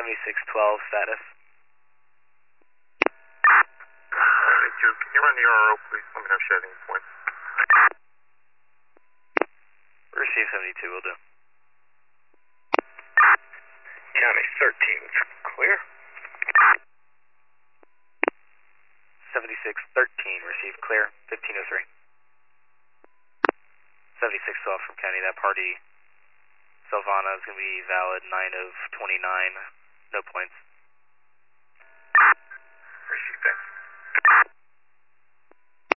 7612 status. Thank you. Can you run the RO, please? Let me know if you have any points. Receive 72, will do. County 13, clear. 7613, receive clear, 1503. 7612 from County, that party, Silvana, is going to be valid 9 of 29, no points.